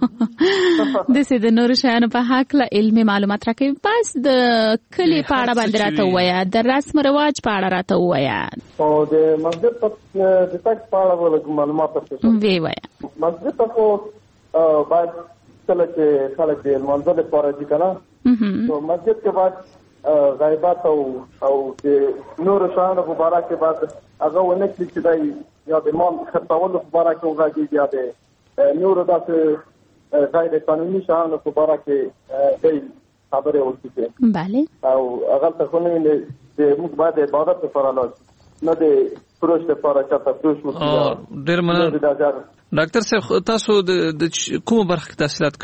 د نورو شیانو په هکله علمي معلومات راکوي بس د کلي په اړه باندې راته ووایه د رسم رواج په اړه راته ووایه او د مسجد د تک په اړه معلومات وی وایه. مسجد ته خو باید کله چې خلک د لمانځه لپاره ځي که نه نو مسجد کې باید غیبات او د نورو شیانو په باره کې باید هغه ونه کړي چې دی یا د مال خرڅولو په باره کې وغږېږي یا د نورو داسې غیر قانوني شیانو په باره کې دی خبرې وکړي. بله او هغه ته خو نه موږ باید د عبادت لپاره لاړ نه د فروش لپاره چاته فروش وکړي. ډېر مننه ډاکټر صاحب تاسو د کومه برخه کې تحصیلات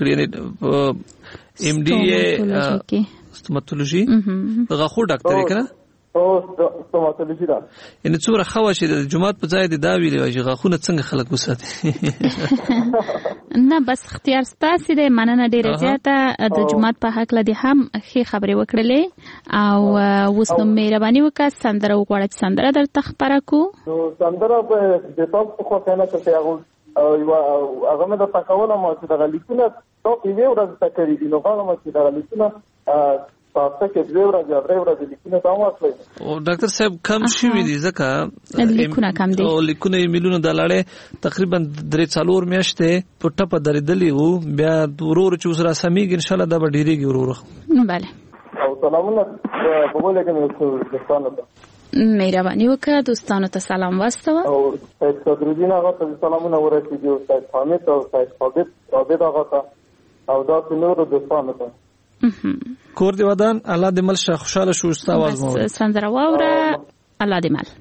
کړي ام ډي اي ستوماتولوژي د غاښو ډاکټري کنه ستوماتولوژي دا ان څومره خوا چې د جمعات په ځای د دا ویلې چې غاښونه څنګه خلک وساتي نه بس اختیار ستاسو دی مننه ډیره زیاته د جمعات په حق لدی هم ښه خبرې وکړلې او اوس نو مهرباني وکړه سندره وغواړه سندره درته خبره کو نو سندره په د تاسو خو کنه چې هغه مې د تکوله ما چې د لیکونه تاسو یې ورځ ته کړی دي نو هغه چې د لیکونه تاسو کې دوه ورځې درې ورځې لیکونه تاسو واخلئ او ډاکټر صاحب کم شوی دي ځکه لیکونه کم دي او لیکونه میلیونه د لاړې تقریبا 3-4 میاشتې په ټپه درېدلې وو بیا ورور چې اوس را سمېږي ان شاء الله دا به ډیریږي ورور. بله او سلامونه په ولګم دوستانو ته مهرباني وکړه دوستانو ته سلام واستوه او سید صدرالدین هغه ته سلامونه ورسېږي او سید حامد او سید عابد هغه ته او دا نور دوستانو ته کور دی ودان الله دې مل شه خوشاله شو ستا आवाज مو سندره واوره الله دې مل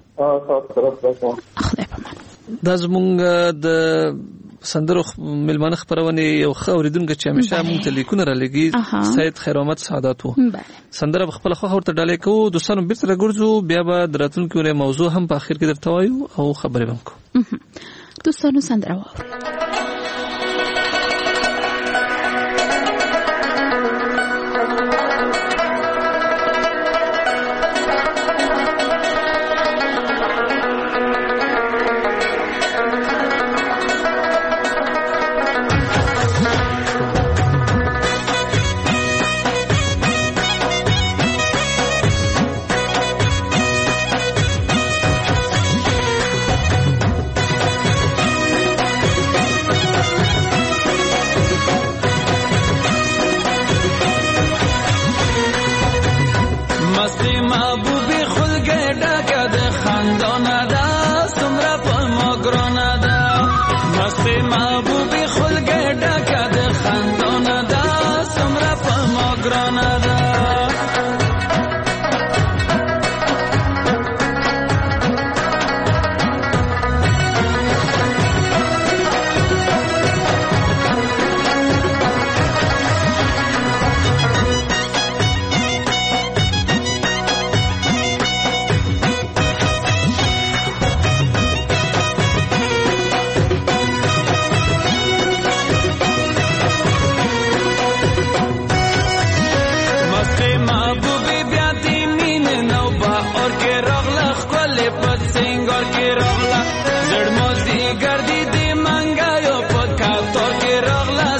خدای په مان. دا زمونږ د سندرو ملمانه خبرونه یو خوریدونکو چې همیشه مونږ ته لیکونه را لګي سید خیر محمد سعادت وو سندره خپل خو ورته ډالې کوو دوستانو بیرته راګرځو بیا به دراتونکو موضوع هم په اخر کې درته وایو او خبرې هم کوو دوستانو سندره واوره.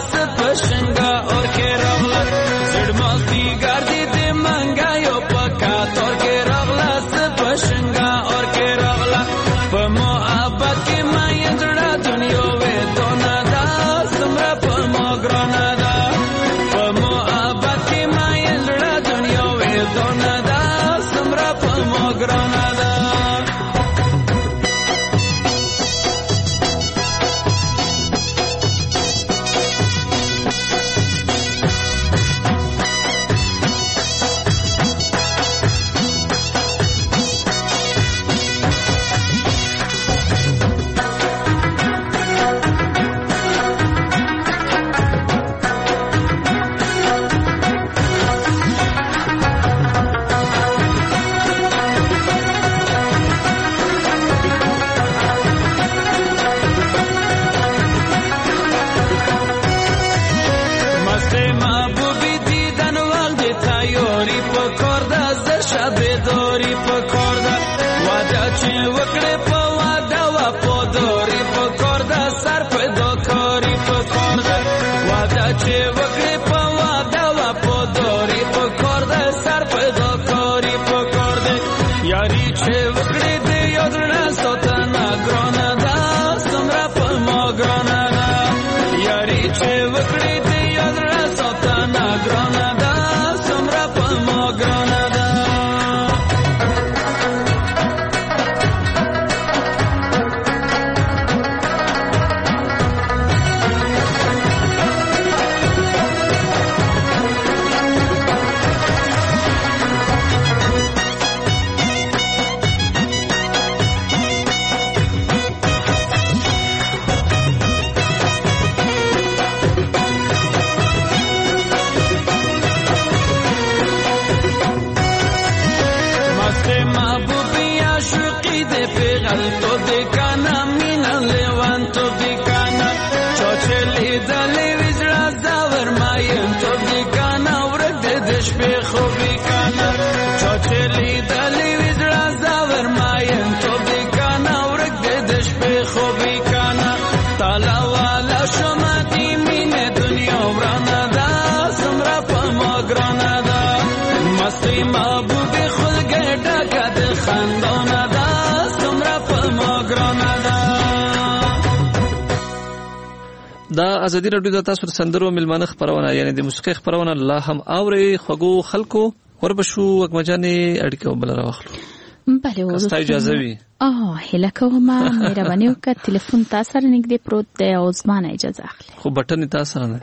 سپشنگا اور کے رغلا زڑمالتی گردی دے منگا یو پکا تو کے رغلا سپشنگا اور کے رغلا پمو آباد کے مائی جڑا دنیا وے تو ندا سمرا پمو گرانا دا پمو آباد کے مائی جڑا دنیا وے تو ندا سمرا پمو گرانا دا دا ازادي رادیو د تاسو سندرو ملمانه خبرونه یعنی د موسیقي خبرونه الله هم اوري خغو خلکو وربشو وګمجانې اړیکه بل راوخلو بله واستا اجازه وي هله کومه مهرباني وکړه ټلیفون تاسو سره نږدې پروت دی او زمانه اجازه اخلي خو بټن تاسو سره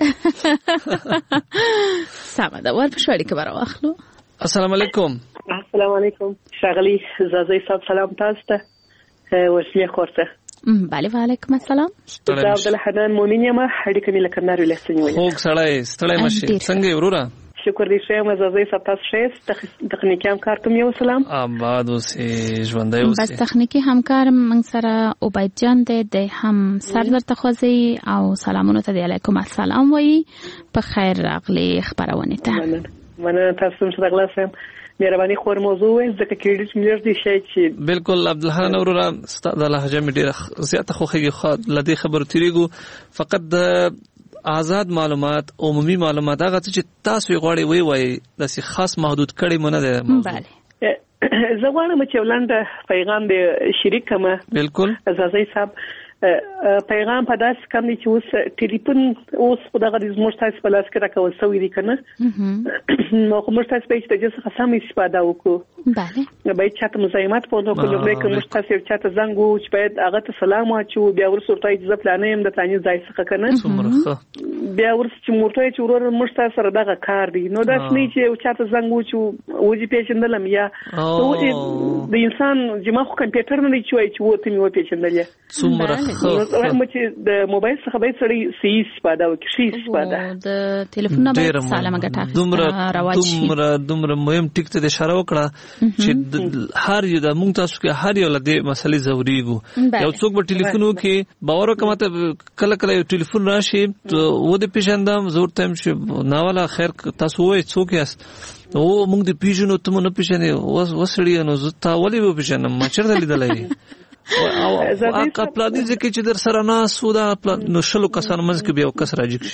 سمه ده وربشو اړیکه راوخلو السلام علیکم. السلام علیکم شغلی زازی صاحب سلام تاسو ته وسیه خورته بله و علیکم السلام. عبدالحنان مومن یم اړیکه مې لکه نار ولستنی وي. خوږ سړی ستړی مشي څنګه وروره؟ شکر دې شه مزازي سپاس شه تخنیکی همکار کوم یو سلام. آباد اوسې ژوندۍ اوسې. بس تخنیکی همکار من سره عبید جان دې هم سر درته خوځي او سلامونه ته علیکم السلام وایي په خیر راغلی خبرونه ته. مننه تاسو ته غلاسم. مهرباني خور موضوع ځکه کریډټ ملر دي شي چې بالکل عبدالحنان وروره ستاسو د لهجه مې ډیره زیاته خوخیږي خو لدی خبرو تیریګو فقط د آزاد معلومات عمومي معلومات هغه چې تاسو یې غواړئ وی وایي داسې خاص محدود کړی مونږ نه دی. بله زه غواړم چې ولنډ پیغام دې شریک کړم. بالکل زازی صاحب پیغام په داس کم دي چې اوس ټلیفون اوس په دغه د زموږ تاسو په لاس کې راکول سوی دي کنه نو کوم تاسو په چې تاسو خاصه استفاده وکړو. بله باید چاته مزاحمت پونه کوو نو کوم تاسو چاته زنګ وو چې باید هغه ته سلام واچو بیا ورسره اجازه پلانې د تاني ځای څخه کنه بیا ورسره مرته چې ورور مشت سره دغه کار دی نو داس نه چې چاته زنګ وو چې وځي پیژندلم یا د انسان جما خو کمپیوټر نه دی چې وته مې و پیژندل څومره چې د موبایل څخه باید سړی سی استفاده وکړي شي استفاده د ټلیفون نه باید سلامه ګټه دومره مهم ټیک ته اشاره وکړه چې هر یو د مونږ تاسو کې هر یو لدی مسلې ضروري یو څوک په ټلیفون کې باور وکړه کله کله یو ټلیفون راشي و د پیژندم زور تم چې ناواله خیر تاسو وای څوک یاست او مونږ د پیژنو ته مونږ نه پیژنې وسړی نو زتا ولې و پیژنم ما چیرته لیدلای او اګه پلان دي چې در سره نه سودا نو شلو کسان منځ کې بیا کس راځي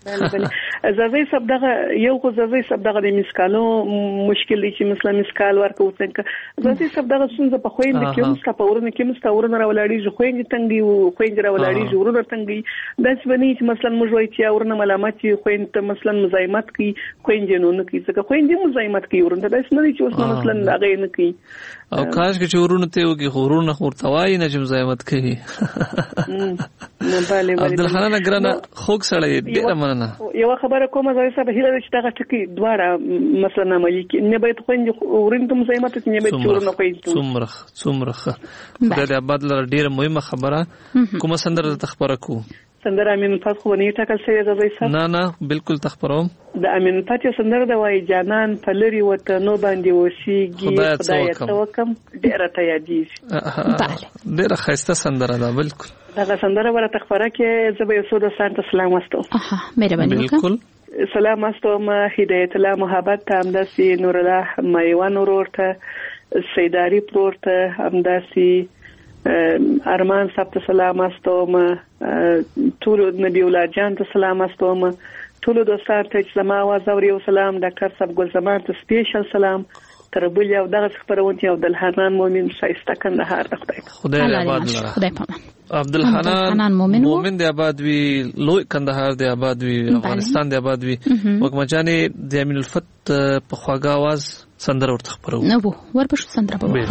زازي سب دغه یو خو زازي سب دغه د مسکالو مشکل دي چې مثلا مسکال ورکو څنګه زازي سب دغه څنګه په خويند کې مستا پورونه کې مستا ورونه راولاړي جو خويند تنګي او خويند راولاړي جو ورونه تنګي داس بني چې مثلا موږ وایي چې ورونه ملامت خويند ته مثلا مزاحمت کوي خويند نه نه کوي ځکه خويند مزاحمت کوي ورونه داس نه چې اوس مثلا هغه نه کوي او کاش کې ورونه ته وګي ورونه ورتوای نه چې مزاحمت کوي نه bale عبدالحنان ګرانه خوګ سره ډیره مننه یو خبره کومه زای صاحب هیله چې دغه ټکی دواړه مثلا عملي کې نه باید خوند ورندم زایمت نه باید چورنه کوي څومره د آباد لپاره ډیره مهمه خبره کومه سندره تخبره کو سندره امین فاط خو نه ټاکل شوی زای صاحب نه بالکل تخبروم د امین فاط سندره د وای جانان پلری وته نو باندې وسیږي خدای توکم ډیره ته یادېږي ډیره خسته سندره ده بالکل دغه سندره ورته تخبره کې زبې سودا سانت سلام واستو مهرباني بالکل سلام واستو ما هدایت الله محبت همداسي نور الله مایوان ورته سیداری پورته همداسي ارمان صاحب ته سلام واستو ما ټول نبی الله جان ته سلام واستو ما ټول دوستان ته زما आवाज اوري او سلام ډاکټر صاحب ګل زمان ته سپیشل سلام تربل یو دغه خبرونه یو عبدالحنان مومن شایسته کندهار خدای آباد لره عبدالحنان مومن دی آباد وی لوی کندهار دی آباد وی افغانستان دی آباد وی وګمجانې د امین الفت په خواږه आवाज سندره ورته خبرو نو ورپښ سندره به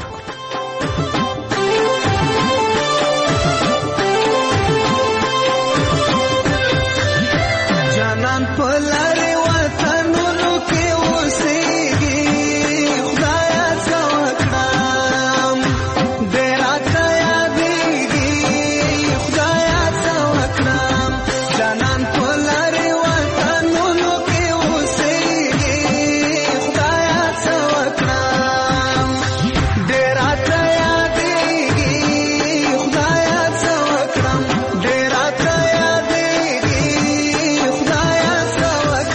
جانان پلاره وطنونو کې اوسېږي خدایا څوکړم ډېر راته یادېږي خدایا څوکړم جانان پلاره وطنونو کې اوسېږي خدایا څوکړم ډېر راته یادېږي خدایا څوکړم ډېر راته یادېږي خدایا څوکړم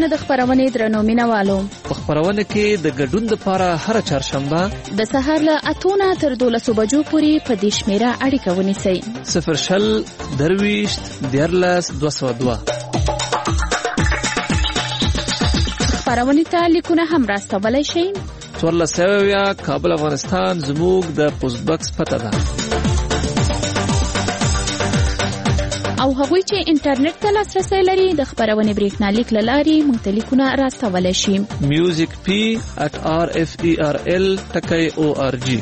د خبرونې درنو مینوالو په خبرونه کې د ګډون لپاره هر چهارشنبه د سهار له 8 نه تر 12 بجو پورې په دې شمیره اړیکه ونیسئ 0 درويشت دیارلس 202 خبرونې ته لیکونه هم راستولای شئ 14 کابل افغانستان زموږ د پوسټ باکس پته ده او هغوی چې انټرنیټ ته لاسرسي لري د خبرونې بریښنالیک له لارې موږ ته لیکونه راستولای شي musicp@rferl.org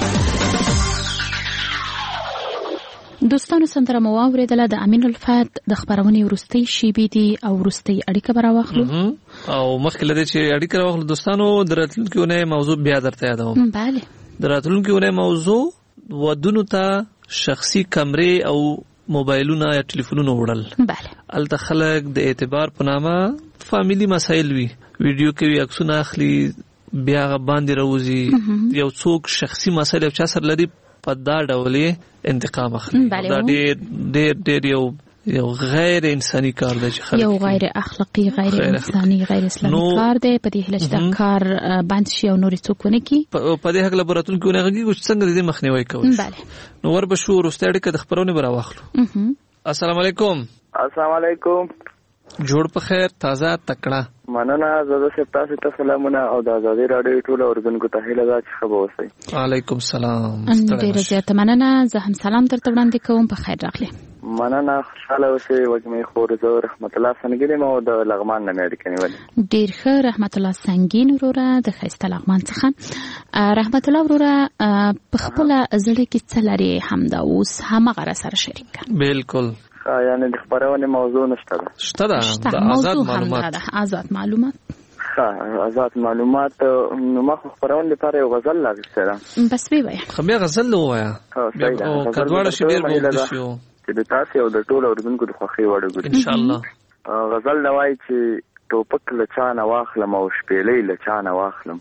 دوستانو سندره مو واوریدله د امین الفات د خبرونې وروستۍ شیبې دي او وروستۍ اړیکه به راواخلو او مخکې له دې چې اړیکه راواخلو دوستانو د راتلونکي اونۍ موضوع بیا درته یادوم بله د راتلونکي اونۍ موضوع ودونو ته شخصي کمرې او موبایلونه یا ټلیفونونه وړل بله الته خلک د اعتبار په نامه فامیلی مسایل وي ویډیو کوي عکسونه اخلي بیا باندې راوځي یو څوک شخصي مسایل چا سره لري په دا ډول انتقام اخلي دا ډېر یو غیر انساني کار دی چې خلک یو غیر اخلاقی غیر انساني غیر اسلامي کار دی په دې هله چې دا کار باندې شي او نور څوک ونه کی په دې هغه لابراتون کې ونهږي چې څنګه دې مخنیوي کوي بله نو وربشو روستاړي کې د خبرونه برا واخلو السلام علیکم السلام علیکم جوړ په خیر تازه تکړه مننه زړه سے تاسو ته سلامونه او د آزادۍ راډیو ټول اوریدونکو ته هیله ده چې خبر اوسئ وعلیکم السلام ډیره زیاته مننه زه هم سلام درته وړاندې کوم په خیر راغلی مننه خوشاله اوسئ وګمې خور زه رحمت الله سنگین مو د لغمان نه اړیکه نیولې ډیر ښه رحمت الله سنگین وروره د خیسته لغمان څخه رحمت الله وروره په خپل زړه کې څه لري همدا اوس همغه سره شریک بالکل یعنی د خبرونه موضوع نشته ده آزاد معلومات آزاد معلومات نو ما خبرونه لپاره یو غزل لاغسته ده بس وی وای خو بیا غزل وایا او کډواړه شي ډیر وګد شو چې د تاسو او د ټولو اوریدونکو د خوښي وړ ان شاء الله غزل لوي چې ټوپک لچانه واخلم او شپېلې لچانه واخلم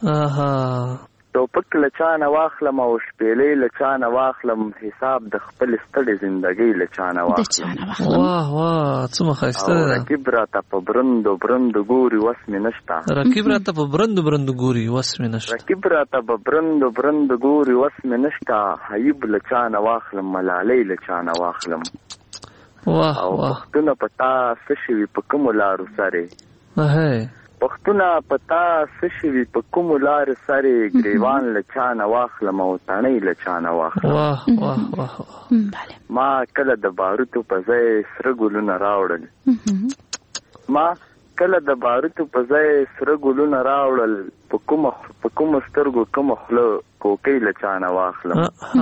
ټوپک لچانه واخلم او شپېلې لچانه واخلم حساب د خپل ستړي ژوندۍ لچانه واخلم واه واه څومره ښایسته ده رقیب راته په برندو برندو ګوري وس مې نشته رقیب راته په برندو برندو ګوري وس مې نشته رقیب راته په برندو برندو ګوري وس مې نشته حیب لچانه واخلم ملالۍ لچانه واخلم واه او واه پښتون پتا سشوي په کوم لارو سره پښتونه پتا سشوي په کوم لار سره گریوان لچانه واخلم او تڼۍ لچانه واخلم واه واه واه ما کله د باروتو په ځای سره ګلونه راوړل ما کله د باروتو په ځای سره ګلونه راوړل په کوم سترګو کوم خله کوکې لچانه واخلم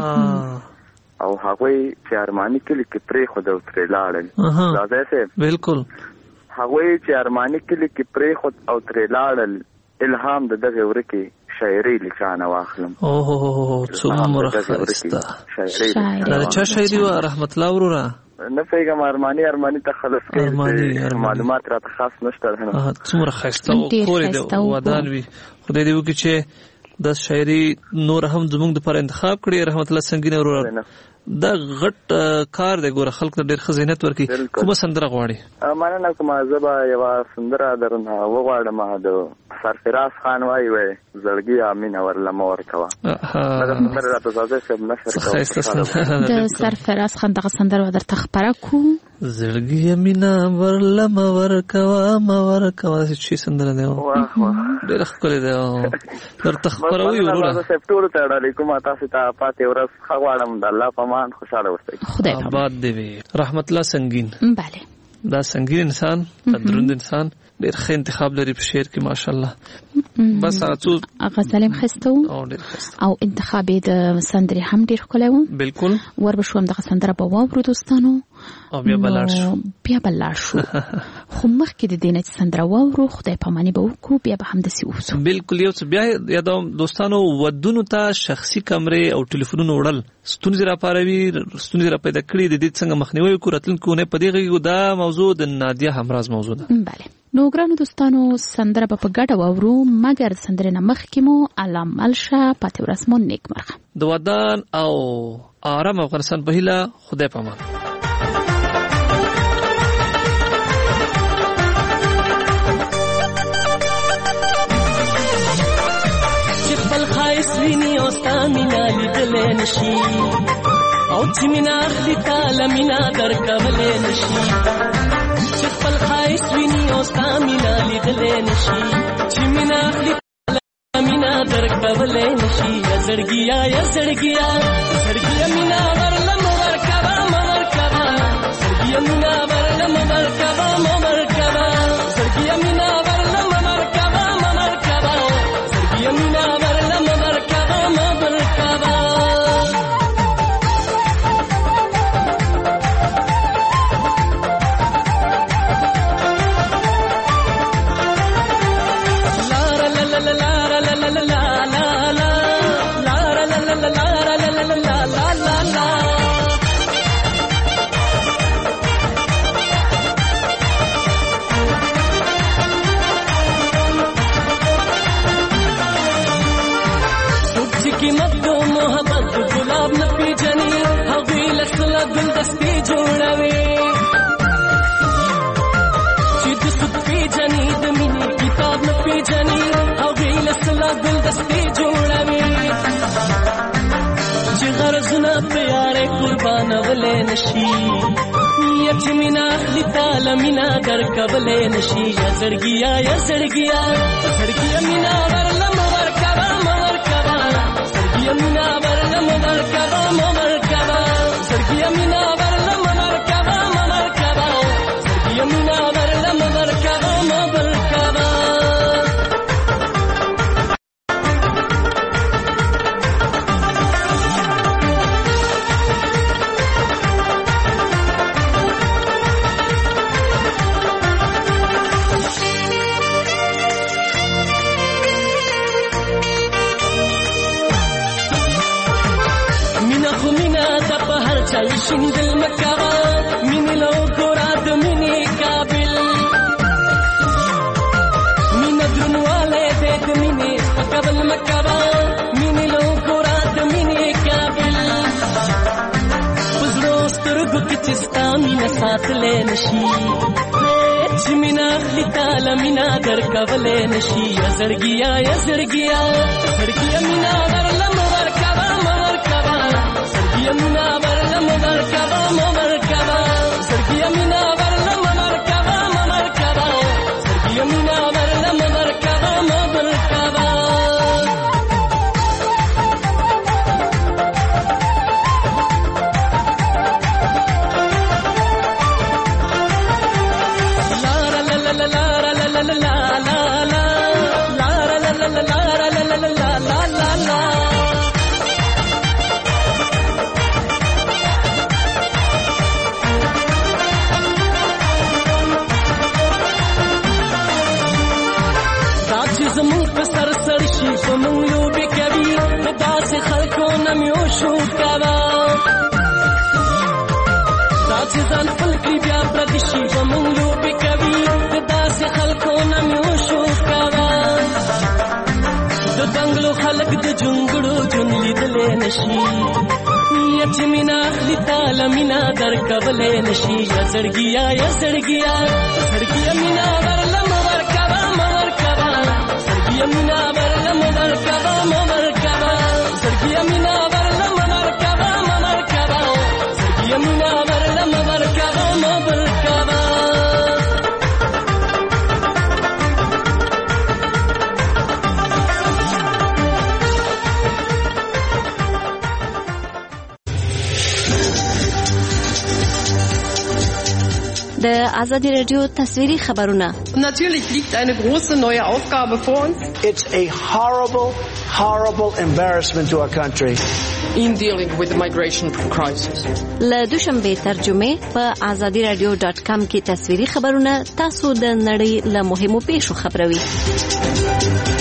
او هغوی چې ارماني کلی کې پرې خو د ترې لاړل راځي سه بالکل هغوی چې ارماني کلی کې پرې خود او ترې لاړل الهام د دغه ورکی شاعري لچانه واخلم څومره ښایسته دا چا شاعري و رحمت الله وروره نه پیغام ارماني تخلص کې معلومات راته خاص نشته څومره ښایسته او کورې د ودان وي خدای دې وکړي چې د شاعري نور هم زموږ د پر انتخاب کړي رحمت الله سنگین وروره دا غټ کار دی ګوره خلک ته ډېر خزینت ورکي کومه سندره غواړي مننه کوم زبا یو سندره درنه وغواړم د سرفراز خان وای زړګي امین ورلم ورکوا دا سندره راته ځای سب نشر د سرفراز خان دغه سندره درته خبره کو زړګي امین ورلم ورکوا ما ورکوا چې سندره دی ډېر ښکلی دی درته خبروي وروره زه ټول ته علیکم تاسو ته پاتې ورځ خواړم د الله په خوشاله اوسئ خدای آباد دی رحمت الله سنگین بله دا سنگین انسان دروند انسان ډېر ښه انتخاب لري په شعر کې ماشاءالله بس غزل هم ښایسته و او انتخاب یې د سندرې هم ډېر ښکلی و بالکل وربشو هم دغه سندره به واورو دوستانو او بیا به لاړ شو خو مخکې د دې نه چې سندره واورو خدای پاماني به وکړو بیا به همداسې اوسو بالکل یو څه بیا یادوم دوستانو ودونو ته شخصي کمرې او ټلیفونونه وړل ستونزې راپاروي ستونزې را پیدا کړي د دې څنګه مخنیوي وکړو راتلونکي اونۍ په دې غږیږو دا موضوع د نادیه همراز موضوع ده بله نو ګرانو دوستانو سندره به په ګډه واورو مګر سندرې نه مخکې مو الله ملشه پاتې ورځ مو نیکمرغه د ودان او آرام افغانستان په هیله خدای پامان ویني او ستا مینا لیدلې نشي او چې مینا اخلي تاله مینا درکولې نشي چې خپل خایس ویني او ستا مینا لیدلې نشي چې مینا اخلي مینا درکولې نشي یا زړګیا زړګیا مینا ورلم ورکبا مرکبا زړګیا مینا ورلم ورکبا مرکبا زړګیا مینا ورلم مرکبا مرکبا زړګیا مینا ورلم مرکبا مرکبا गुलदस्ती जोड़वे चिद सुत पे जनी दमिनी किताब न पे जनी अवी लसला गुलदस्ती जोड़वे जिगर जुना प्यारे कुर्बान वले नशी यचमिना लिताल मिना दर कबले नशी या जड़गिया जड़गिया मिना वरलम वरकबा मवरकबा जड़गिया मिना वरलम वरकबा मवरकबा जड़गिया मिना वरलम वरकबा मवरकबा जड़गिया मिना वरलम वरकबा मवरकबा शिंदल मकावा मिनी लोगो रात मिनी काबिल मिनी दुन वाले देख मिनी कबल मकावा मिनी लोगो रात मिनी काबिल पुजरोस्तर गुकिस्ता मिना साथ ले नशी मिना लिताल मिना दर कबले नशी जड़गिया जड़गिया मिना वरलम वरकबा मवरकबा जड़गिया मिना वरलम वरकबा मवरकबा जड़गिया मिना वरलम वरकबा मवरकबा जड़गिया मिना वरलम वरकबा मवरकबा यचमिना लिताल मिना दर कबले नशी जड़गिया जड़गिया मिना वरलम वरकबा मवरकबा जड़गिया मिना वरलम वरकबा मवरकबा जड़गिया मिना वरलम वरकबा मवरकबा जड़गिया मिना वरलम वरकबा मवरकबा der Azadi Radio tasviri khabaruna. Natürlich liegt eine große neue Aufgabe vor uns. It's a horrible embarrassment to our country. In dealing with the migration crisis. La dushanbe tarjume pa azadiradio.com ki tasviri khabaruna tasu da nadi la muhimu peshu khabrowi.